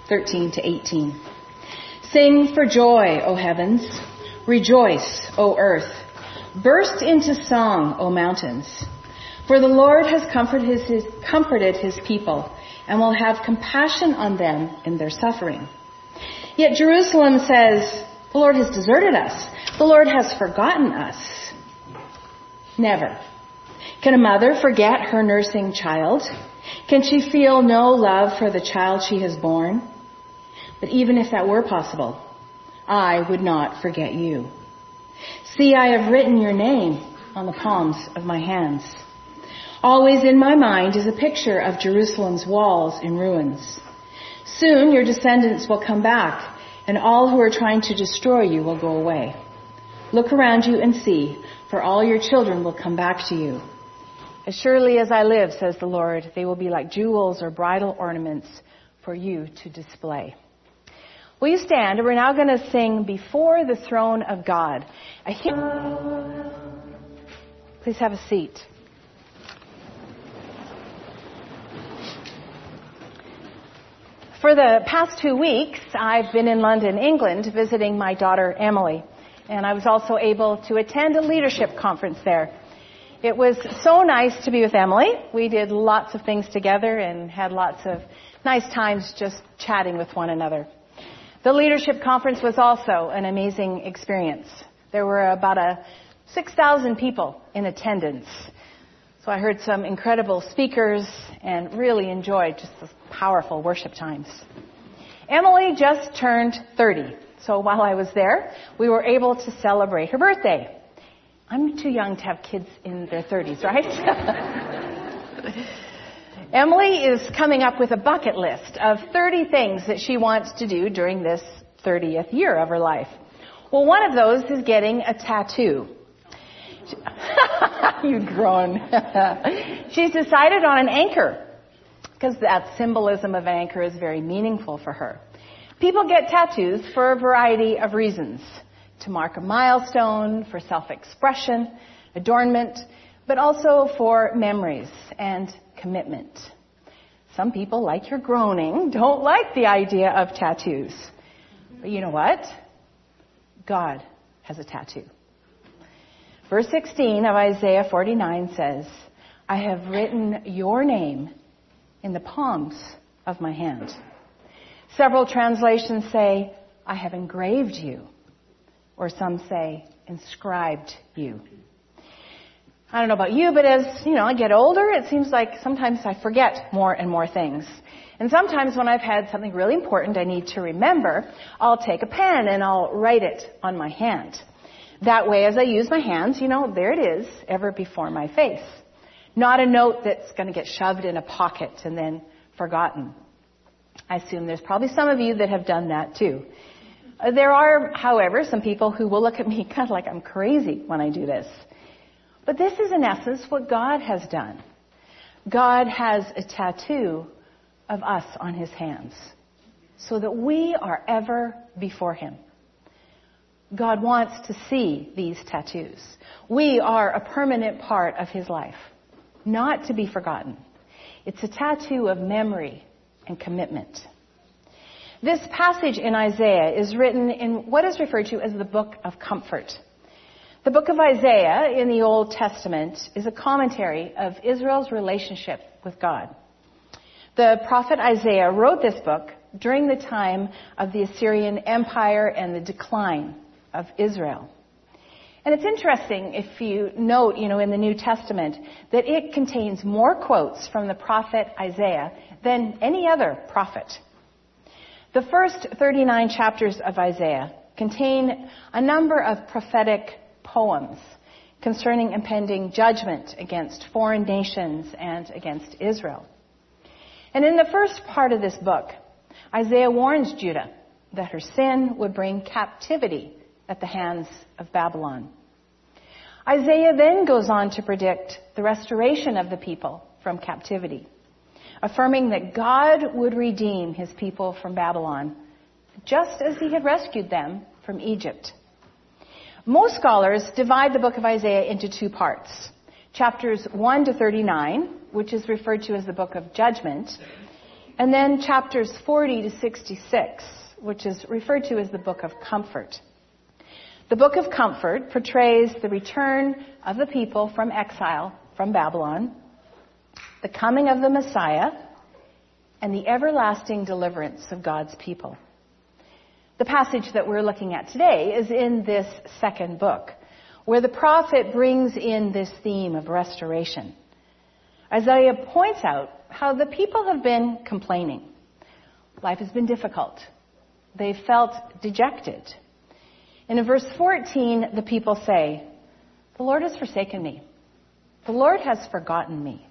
13 to 18. Sing for joy, O heavens. Rejoice, O earth. Burst into song, O mountains. For the Lord has comforted his people and will have compassion on them in their suffering. Yet Jerusalem says, the Lord has deserted us. The Lord has forgotten us. Never. Can a mother forget her nursing child? Can she feel no love for the child she has borne? But even if that were possible, I would not forget you. See, I have written your name on the palms of my hands. Always in my mind is a picture of Jerusalem's walls in ruins. Soon your descendants will come back, and all who are trying to destroy you will go away. Look around you and see, for all your children will come back to you. As surely as I live, says the Lord, they will be like jewels or bridal ornaments for you to display. Will you stand? We're now going to sing Before the Throne of God. Please have a seat. For the past 2 weeks, I've been in London, England, visiting my daughter, Emily. And I was also able to attend a leadership conference there. It was so nice to be with Emily. We did lots of things together and had lots of nice times just chatting with one another. The leadership conference was also an amazing experience. There were about 6,000 people in attendance. So I heard some incredible speakers and really enjoyed just the powerful worship times. Emily just turned 30. So while I was there, we were able to celebrate her birthday. I'm too young to have kids in their 30s, right? Emily is coming up with a bucket list of 30 things that she wants to do during this 30th year of her life. Well, one of those is getting a tattoo. You groan. She's decided on an anchor because that symbolism of anchor is very meaningful for her. People get tattoos for a variety of reasons. To mark a milestone, for self-expression, adornment, but also for memories and commitment. Some people, like your groaning, don't like the idea of tattoos. But you know what? God has a tattoo. Verse 16 of Isaiah 49 says, I have written your name in the palms of my hand. Several translations say, I have engraved you. Or some say, inscribed you. I don't know about you, but as, I get older, it seems like sometimes I forget more and more things. And sometimes when I've had something really important I need to remember, I'll take a pen and I'll write it on my hand. That way, as I use my hands, there it is, ever before my face. Not a note that's going to get shoved in a pocket and then forgotten. I assume there's probably some of you that have done that too. There are, however, some people who will look at me kind of like I'm crazy when I do this. But this is in essence what God has done. God has a tattoo of us on his hands so that we are ever before him. God wants to see these tattoos. We are a permanent part of his life, not to be forgotten. It's a tattoo of memory and commitment. This passage in Isaiah is written in what is referred to as the Book of Comfort. The book of Isaiah in the Old Testament is a commentary of Israel's relationship with God. The prophet Isaiah wrote this book during the time of the Assyrian Empire and the decline of Israel. And it's interesting if you note, in the New Testament, that it contains more quotes from the prophet Isaiah than any other prophet. The first 39 chapters of Isaiah contain a number of prophetic poems concerning impending judgment against foreign nations and against Israel. And in the first part of this book, Isaiah warns Judah that her sin would bring captivity at the hands of Babylon. Isaiah then goes on to predict the restoration of the people from captivity, affirming that God would redeem his people from Babylon, just as he had rescued them from Egypt. Most scholars divide the book of Isaiah into two parts. Chapters 1 to 39, which is referred to as the book of judgment, And then chapters 40 to 66, which is referred to as the Book of Comfort. The Book of Comfort portrays the return of the people from exile from Babylon, the coming of the Messiah, and the everlasting deliverance of God's people. The passage that we're looking at today is in this second book, where the prophet brings in this theme of restoration. Isaiah points out how the people have been complaining. Life has been difficult. They felt dejected. And in verse 14, the people say, "The Lord has forsaken me. The Lord has forgotten me."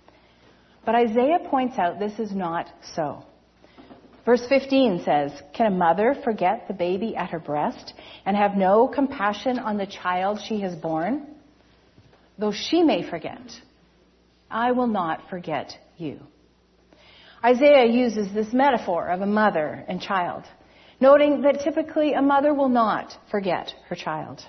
But Isaiah points out this is not so. Verse 15 says, "Can a mother forget the baby at her breast and have no compassion on the child she has borne? Though she may forget, I will not forget you." Isaiah uses this metaphor of a mother and child, noting that typically a mother will not forget her child.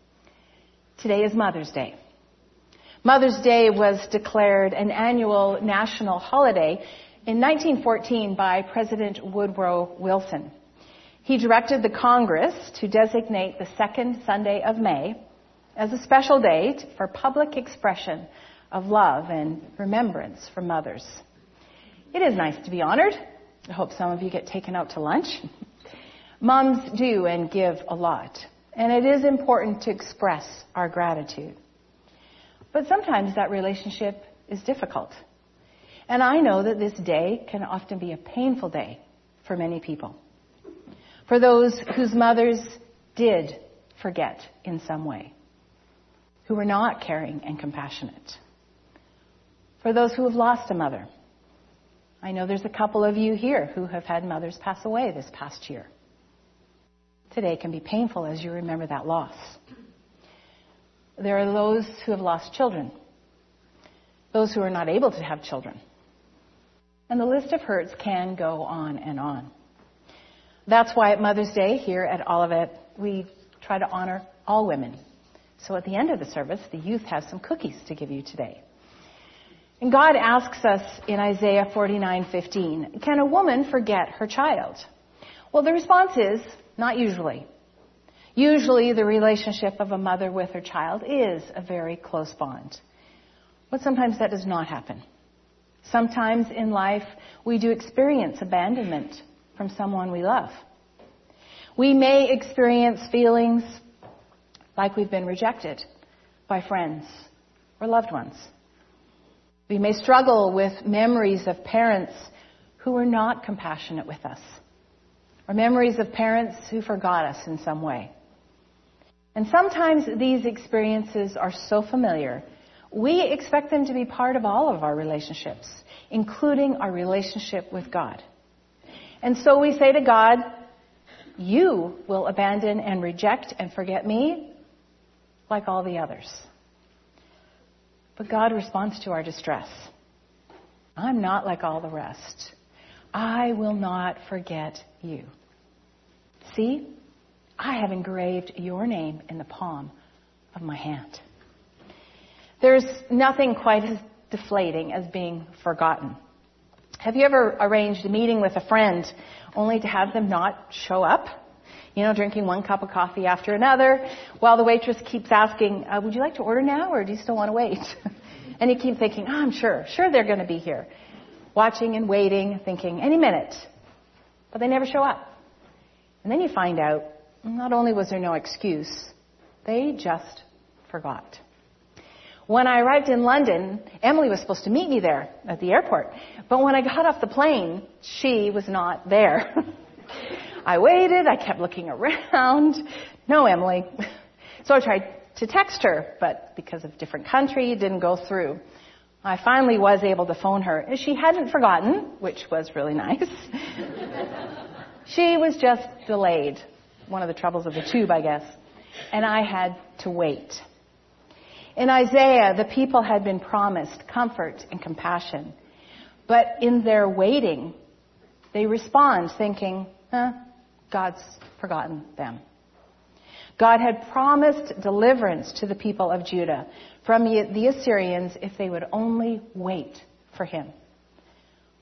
Today is Mother's Day. Mother's Day was declared an annual national holiday in 1914 by President Woodrow Wilson. He directed the Congress to designate the second Sunday of May as a special day for public expression of love and remembrance for mothers. It is nice to be honored. I hope some of you get taken out to lunch. Moms do and give a lot, and it is important to express our gratitude. But sometimes that relationship is difficult. And I know that this day can often be a painful day for many people. For those whose mothers did forget in some way, who were not caring and compassionate. For those who have lost a mother. I know there's a couple of you here who have had mothers pass away this past year. Today can be painful as you remember that loss. There are those who have lost children, those who are not able to have children. And the list of hurts can go on and on. That's why at Mother's Day here at Olivet, we try to honor all women. So at the end of the service, the youth has some cookies to give you today. And God asks us in Isaiah 49:15, "Can a woman forget her child?" Well, the response is, not usually. Usually the relationship of a mother with her child is a very close bond. But sometimes that does not happen. Sometimes in life we do experience abandonment from someone we love. We may experience feelings like we've been rejected by friends or loved ones. We may struggle with memories of parents who were not compassionate with us, or memories of parents who forgot us in some way. And sometimes these experiences are so familiar, we expect them to be part of all of our relationships, including our relationship with God. And so we say to God, "You will abandon and reject and forget me like all the others." But God responds to our distress. "I'm not like all the rest. I will not forget you. See, I have engraved your name in the palm of my hand." There's nothing quite as deflating as being forgotten. Have you ever arranged a meeting with a friend only to have them not show up? Drinking one cup of coffee after another, while the waitress keeps asking, "Would you like to order now, or do you still want to wait?" And you keep thinking, "I'm sure they're going to be here." Watching and waiting, thinking, any minute. But they never show up. And then you find out, not only was there no excuse, they just forgot. When I arrived in London, Emily was supposed to meet me there at the airport. But when I got off the plane, she was not there. I waited. I kept looking around. No, Emily. So I tried to text her, but because of different country, it didn't go through. I finally was able to phone her. She hadn't forgotten, which was really nice. She was just delayed. One of the troubles of the tube, I guess. And I had to wait. In Isaiah, the people had been promised comfort and compassion. But in their waiting, they respond thinking, God's forgotten them. God had promised deliverance to the people of Judah from the Assyrians if they would only wait for him.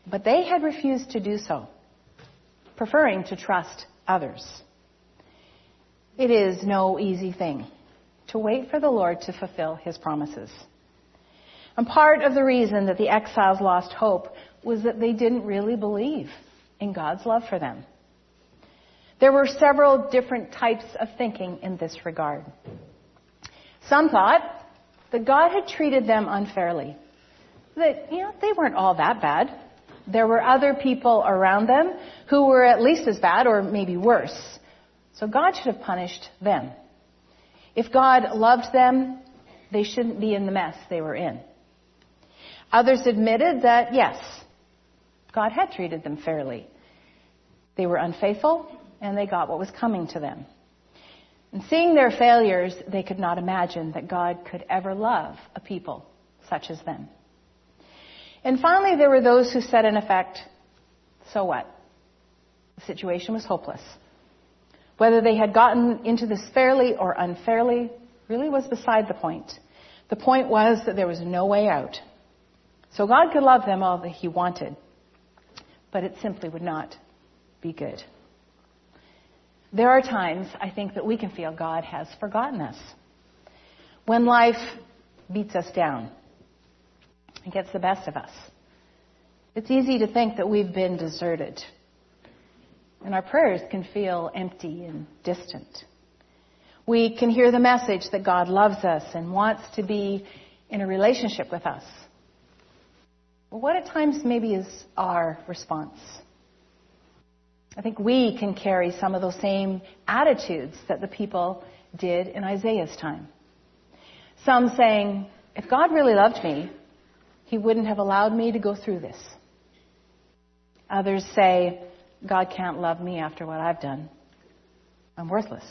But they had refused to do so, preferring to trust others. It is no easy thing to wait for the Lord to fulfill his promises. And part of the reason that the exiles lost hope was that they didn't really believe in God's love for them. There were several different types of thinking in this regard. Some thought that God had treated them unfairly, that, they weren't all that bad. There were other people around them who were at least as bad or maybe worse. So God should have punished them. If God loved them, they shouldn't be in the mess they were in. Others admitted that, yes, God had treated them fairly. They were unfaithful, and they got what was coming to them. And seeing their failures, they could not imagine that God could ever love a people such as them. And finally, there were those who said, in effect, so what? The situation was hopeless. Whether they had gotten into this fairly or unfairly really was beside the point. The point was that there was no way out. So God could love them all that he wanted, but it simply would not be good. There are times, I think, that we can feel God has forgotten us. When life beats us down and gets the best of us, it's easy to think that we've been deserted. And our prayers can feel empty and distant. We can hear the message that God loves us and wants to be in a relationship with us. But what at times maybe is our response? I think we can carry some of those same attitudes that the people did in Isaiah's time. Some saying, if God really loved me, he wouldn't have allowed me to go through this. Others say, God can't love me after what I've done. I'm worthless.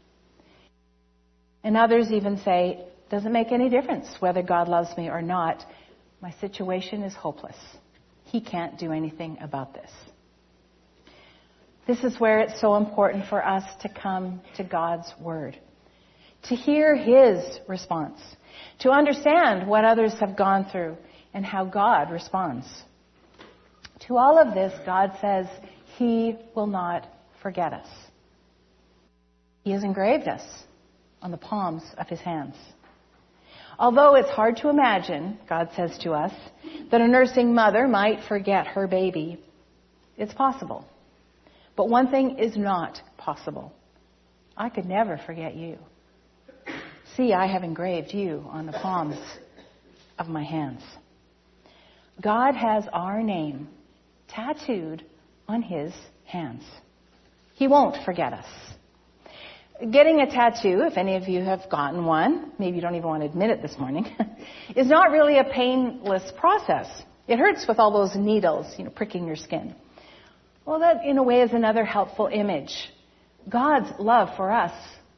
And others even say, doesn't make any difference whether God loves me or not. My situation is hopeless. He can't do anything about this. This is where it's so important for us to come to God's Word, to hear his response, to understand what others have gone through and how God responds. To all of this, God says he will not forget us. He has engraved us on the palms of his hands. Although it's hard to imagine, God says to us, that a nursing mother might forget her baby, it's possible. But one thing is not possible. I could never forget you. See, I have engraved you on the palms of my hands. God has our name tattooed on his hands. He won't forget us. Getting a tattoo, if any of you have gotten one, maybe you don't even want to admit it this morning, is not really a painless process. It hurts with all those needles, pricking your skin. Well, that in a way is another helpful image. God's love for us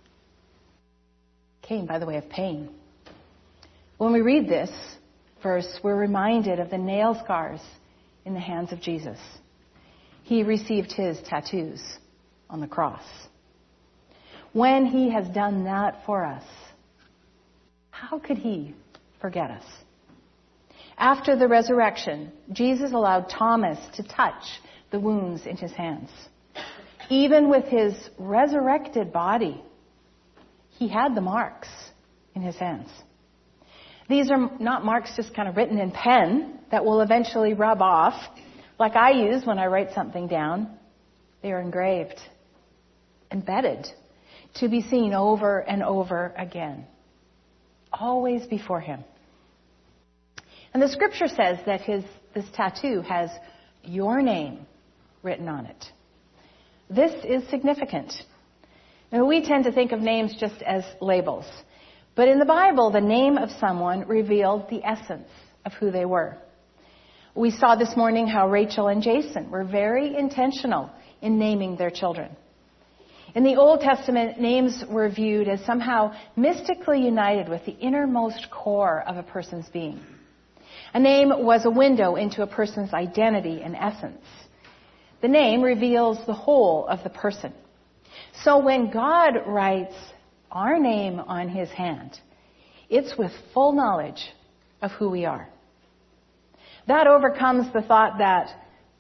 came by the way of pain. When we read this verse, we're reminded of the nail scars in the hands of Jesus. He received his tattoos on the cross. When he has done that for us, how could he forget us? After the resurrection, Jesus allowed Thomas to touch the wounds in his hands. Even with his resurrected body, he had the marks in his hands. These are not marks just kind of written in pen that will eventually rub off, like I use when I write something down. They are engraved, embedded, to be seen over and over again, always before him. And the scripture says that this tattoo has your name written on it. This is significant. Now, we tend to think of names just as labels. But in the Bible, the name of someone revealed the essence of who they were. We saw this morning how Rachel and Jason were very intentional in naming their children. In the Old Testament, names were viewed as somehow mystically united with the innermost core of a person's being. A name was a window into a person's identity and essence. The name reveals the whole of the person. So when God writes our name on his hand, it's with full knowledge of who we are. That overcomes the thought that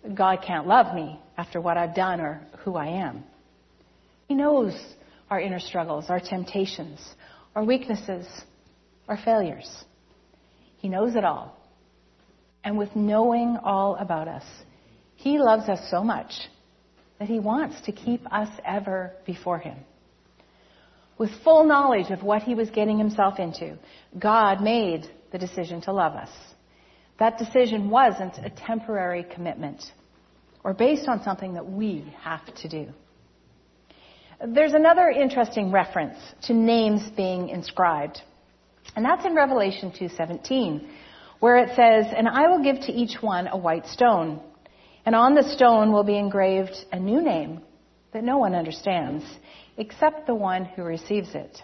God can't love me after what I've done or who I am. He knows our inner struggles, our temptations, our weaknesses, our failures. He knows it all. And with knowing all about us, He loves us so much that He wants to keep us ever before Him. With full knowledge of what He was getting Himself into, God made the decision to love us. That decision wasn't a temporary commitment or based on something that we have to do. There's another interesting reference to names being inscribed, and that's in Revelation 2:17, where it says, "And I will give to each one a white stone, and on the stone will be engraved a new name that no one understands, except the one who receives it."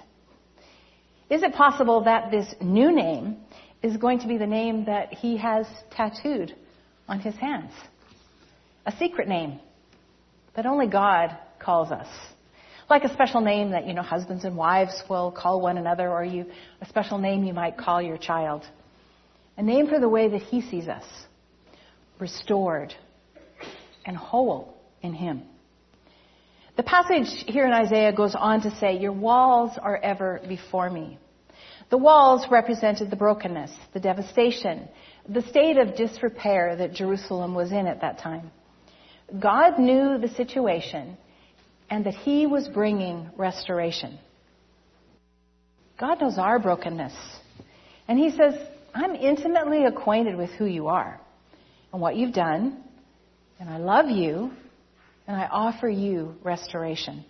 Is it possible that this new name is going to be the name that He has tattooed on His hands? A secret name that only God calls us. Like a special name that, husbands and wives will call one another, or a special name you might call your child. A name for the way that He sees us, restored and whole in Him. The passage here in Isaiah goes on to say, "Your walls are ever before me." The walls represented the brokenness, the devastation, the state of disrepair that Jerusalem was in at that time. God knew the situation and that He was bringing restoration. God knows our brokenness. And He says, "I'm intimately acquainted with who you are and what you've done, and I love you, and I offer you restoration."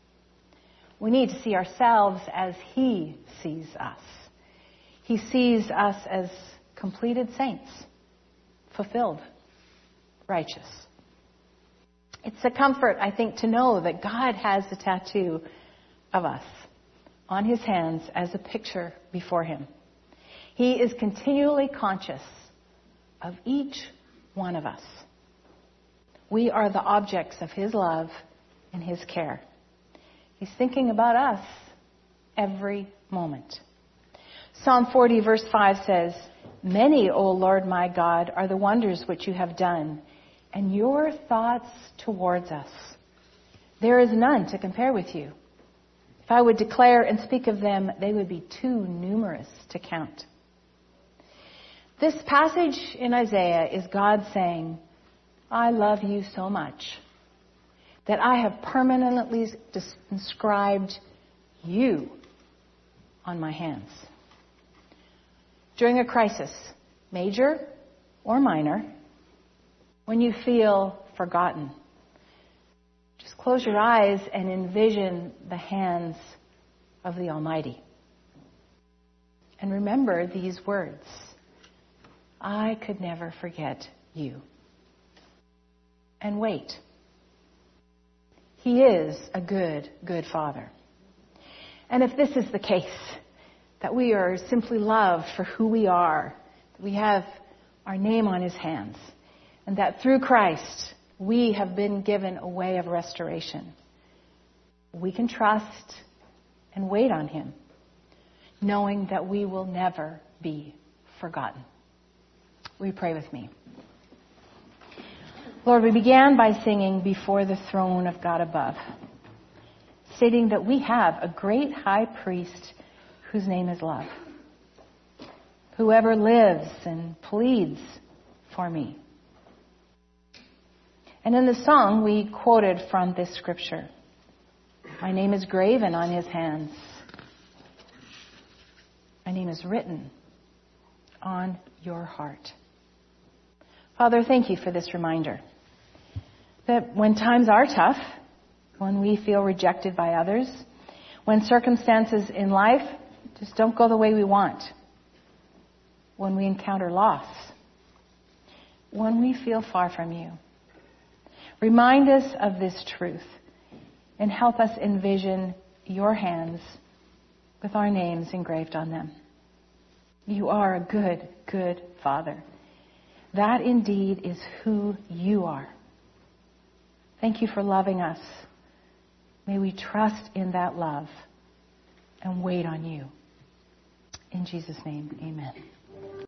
We need to see ourselves as He sees us. He sees us as completed saints, fulfilled, righteous. It's a comfort, I think, to know that God has a tattoo of us on His hands as a picture before Him. He is continually conscious of each one of us. We are the objects of His love and His care. He's thinking about us every moment. Psalm 40 verse 5 says, "Many, O Lord my God, are the wonders which you have done, and your thoughts towards us. There is none to compare with you. If I would declare and speak of them, they would be too numerous to count." This passage in Isaiah is God saying, "I love you so much that I have permanently inscribed you on my hands." During a crisis, major or minor, when you feel forgotten, just close your eyes and envision the hands of the Almighty. And remember these words, "I could never forget you." And wait. He is a good, good Father. And if this is the case, that we are simply loved for who we are, that we have our name on His hands, and that through Christ we have been given a way of restoration, we can trust and wait on Him, knowing that we will never be forgotten. Will you pray with me? Lord, we began by singing "Before the Throne of God Above," stating that we have a great high priest whose name is love, whoever lives and pleads for me. And in the song we quoted from this scripture, "My name is graven on His hands. My name is written on your heart." Father, thank you for this reminder that when times are tough, when we feel rejected by others, when circumstances in life just don't go the way we want, when we encounter loss, when we feel far from you, remind us of this truth and help us envision your hands with our names engraved on them. You are a good, good Father. That indeed is who you are. Thank you for loving us. May we trust in that love and wait on you. In Jesus' name, amen.